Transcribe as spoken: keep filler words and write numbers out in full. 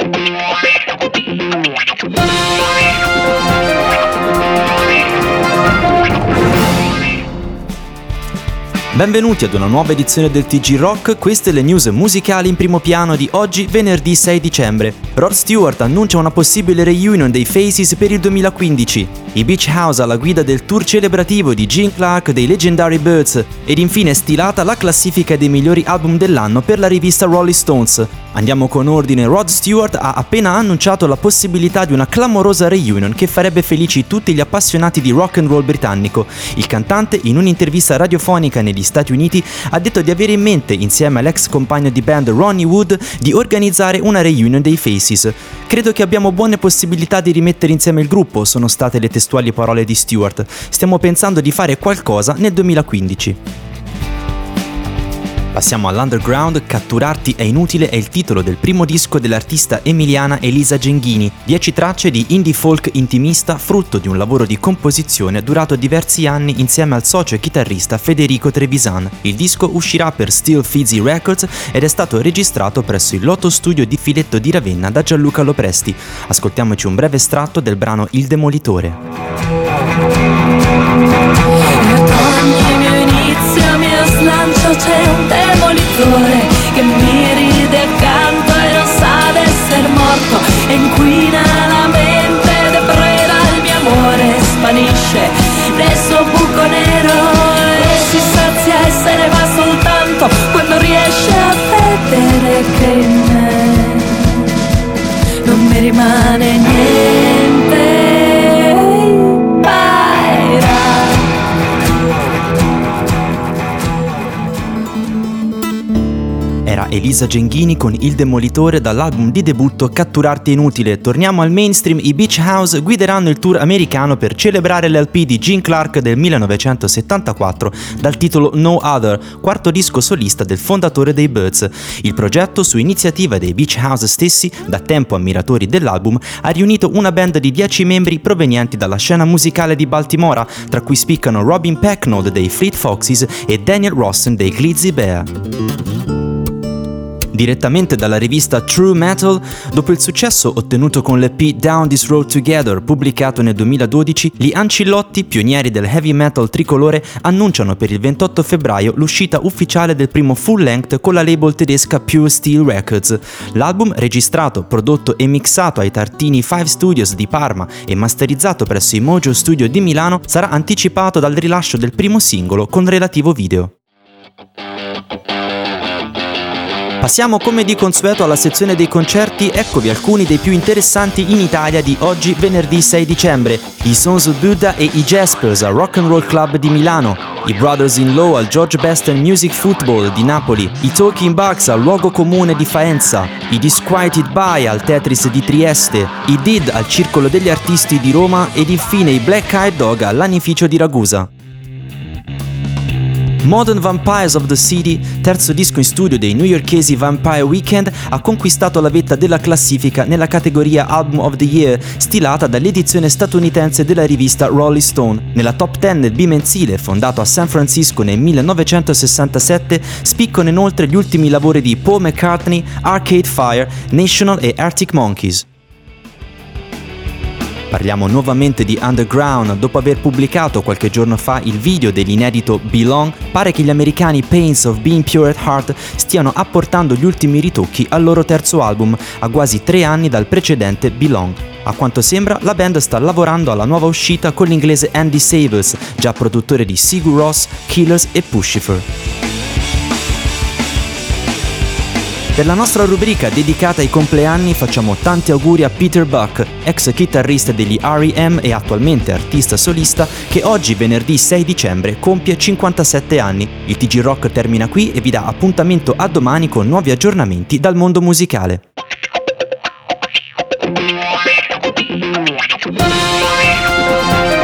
Benvenuti ad una nuova edizione del T G Rock, queste le news musicali in primo piano di oggi, venerdì sei dicembre. Rod Stewart annuncia una possibile reunion dei Faces per il duemilaquindici. I Beach House alla guida del tour celebrativo di Gene Clark dei Legendary Birds. Ed infine stilata la classifica dei migliori album dell'anno per la rivista Rolling Stones. Andiamo con ordine. Rod Stewart ha appena annunciato la possibilità di una clamorosa reunion che farebbe felici tutti gli appassionati di rock and roll britannico. Il cantante, in un'intervista radiofonica negli Stati Uniti, ha detto di avere in mente, insieme all'ex compagno di band Ronnie Wood, di organizzare una reunion dei Faces. Credo che abbiamo buone possibilità di rimettere insieme il gruppo, sono state le testuali parole di Stewart. Stiamo pensando di fare qualcosa nel duemilaquindici. Passiamo all'underground. Catturarti è inutile è il titolo del primo disco dell'artista emiliana Elisa Genghini. Dieci tracce di indie folk intimista, frutto di un lavoro di composizione durato diversi anni insieme al socio e chitarrista Federico Trevisan. Il disco uscirà per Still Fizzy Records ed è stato registrato presso il Lotto Studio di Filetto di Ravenna da Gianluca Lopresti. Ascoltiamoci un breve estratto del brano Il Demolitore. Slancio c'è un demolitore che mi ride accanto e non sa d'esser morto e inquina la mente, depreda il mio amore, spanisce nel suo buco nero e si sazia e se ne va soltanto quando riesce a vedere che in me non mi rimane niente. Era Elisa Genghini con Il Demolitore dall'album di debutto Catturarti è inutile. Torniamo al mainstream. I Beach House guideranno il tour americano per celebrare l'L P di Gene Clark del millenovecentosettantaquattro dal titolo No Other, quarto disco solista del fondatore dei Birds. Il progetto, su iniziativa dei Beach House stessi, da tempo ammiratori dell'album, ha riunito una band di dieci membri provenienti dalla scena musicale di Baltimora, tra cui spiccano Robin Pecknold dei Fleet Foxes e Daniel Rossen dei Glizzy Bear. Direttamente dalla rivista True Metal, dopo il successo ottenuto con l'E P Down This Road Together, pubblicato nel duemiladodici, gli Ancillotti, pionieri del heavy metal tricolore, annunciano per il ventotto febbraio l'uscita ufficiale del primo full length con la label tedesca Pure Steel Records. L'album, registrato, prodotto e mixato ai Tartini Five Studios di Parma e masterizzato presso i Mojo Studio di Milano, sarà anticipato dal rilascio del primo singolo con relativo video. Passiamo come di consueto alla sezione dei concerti. Eccovi alcuni dei più interessanti in Italia di oggi, venerdì sei dicembre. I Sons of Buddha e i Jaspers al Rock and Roll Club di Milano, i Brothers-in-Law al George Beston Music Football di Napoli, i Talking Bugs al Luogo Comune di Faenza, i Disquieted By al Tetris di Trieste, i Did al Circolo degli Artisti di Roma ed infine i Black Eyed Dog all'Anificio di Ragusa. Modern Vampires of the City, terzo disco in studio dei newyorkesi Vampire Weekend, ha conquistato la vetta della classifica nella categoria Album of the Year, stilata dall'edizione statunitense della rivista Rolling Stone. Nella top dieci bimensile, fondato a San Francisco nel millenovecentosessantasette, spiccano inoltre gli ultimi lavori di Paul McCartney, Arcade Fire, National e Arctic Monkeys. Parliamo nuovamente di underground. Dopo aver pubblicato qualche giorno fa il video dell'inedito Belong, pare che gli americani Pains of Being Pure at Heart stiano apportando gli ultimi ritocchi al loro terzo album, a quasi tre anni dal precedente Belong. A quanto sembra, la band sta lavorando alla nuova uscita con l'inglese Andy Sables, già produttore di Sigur Rós, Killers e Puscifer. Per la nostra rubrica dedicata ai compleanni facciamo tanti auguri a Peter Buck, ex chitarrista degli R E M e attualmente artista solista, che oggi, venerdì sei dicembre, compie cinquantasette anni. Il T G Rock termina qui e vi dà appuntamento a domani con nuovi aggiornamenti dal mondo musicale. Bye.